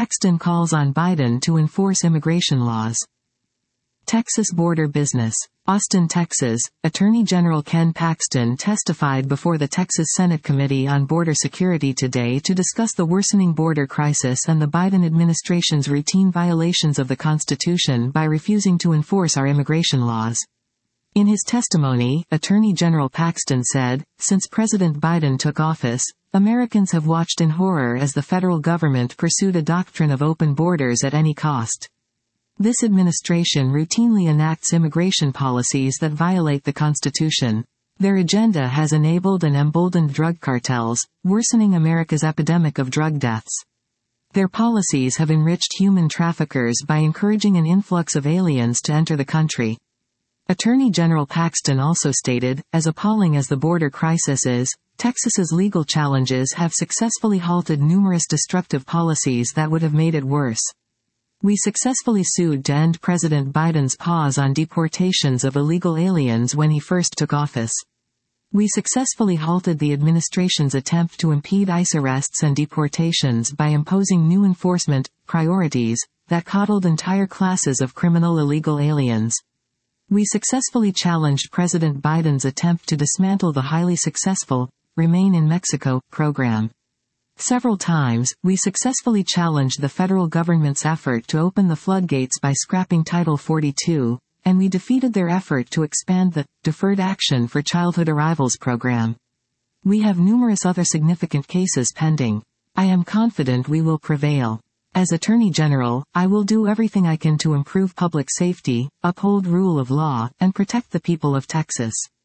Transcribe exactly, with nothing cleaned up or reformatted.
Paxton calls on Biden to enforce immigration laws. Texas border business. Austin, Texas, Attorney General Ken Paxton testified before the Texas Senate Committee on Border Security today to discuss the worsening border crisis and the Biden administration's routine violations of the Constitution by refusing to enforce our immigration laws. In his testimony, Attorney General Paxton said, "Since President Biden took office, Americans have watched in horror as the federal government pursued a doctrine of open borders at any cost. This administration routinely enacts immigration policies that violate the Constitution. Their agenda has enabled and emboldened drug cartels, worsening America's epidemic of drug deaths. Their policies have enriched human traffickers by encouraging an influx of aliens to enter the country." Attorney General Paxton also stated, "As appalling as the border crisis is, Texas's legal challenges have successfully halted numerous destructive policies that would have made it worse. We successfully sued to end President Biden's pause on deportations of illegal aliens when he first took office. We successfully halted the administration's attempt to impede ICE arrests and deportations by imposing new enforcement priorities that coddled entire classes of criminal illegal aliens. We successfully challenged President Biden's attempt to dismantle the highly successful Remain in Mexico program. Several times, we successfully challenged the federal government's effort to open the floodgates by scrapping Title forty-two, and we defeated their effort to expand the Deferred Action for Childhood Arrivals program. We have numerous other significant cases pending. I am confident we will prevail. As Attorney General, I will do everything I can to improve public safety, uphold rule of law, and protect the people of Texas."